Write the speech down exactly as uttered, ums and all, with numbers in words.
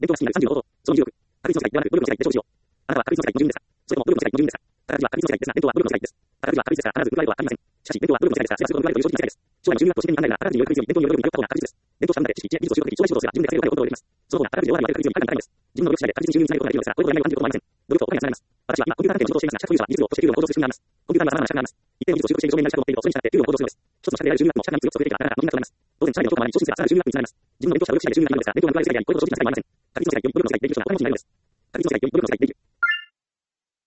伝統が好きになるさんじゅうの方法。そのにじゅうろく。確率の世界ではなく、努力の世界で勝利しよう。あなたは確率の世界の住人ですか？それとも努力の世界の住人ですか？宝くじは確率の世界ですが、伝統は努力の世界です。宝くじは確率ですから必ず報われることはありません。しかし、伝統は努力の世界ですが、すべての報われるという正直な世界です。将来の住民がとして手に入らないなら、宝くじによる確率より伝統による努力によるった方が確実です。伝統した分だけ知識、知恵、技術を習得でき、将来仕事をすれば自分で稼げるお金をコントロールできます。その方が宝くじで大当たり割れる確率より高くなるのです。自分の努力次第で確実に収入につなげることができるのですが、こういうことをやめるわけにいくこともありません。努力とお金がつながります。私は今、コンピューター関係の仕事をしていますが、資格技術は技術を、そして給料を向上する仕組みがあります。コンピューターには様々な資格があります。一定の技術を習得している証明になる資格を持っていると、それに従って給料を向上するのです。一つの資格である収入額も資格がみっつよっつ増えていけば、なかなかの金額となります。当然、社員の評価に昇進すれば、さらなる収入額につながります。自分の勉強した努力次第で収入が上がるのですが、伝統が報われる世界であり、こういうことを承知の世界ではありません。確率の世界でより努力の世界でできる人は、この文字になります。確率の世界でより努力の世界でできる。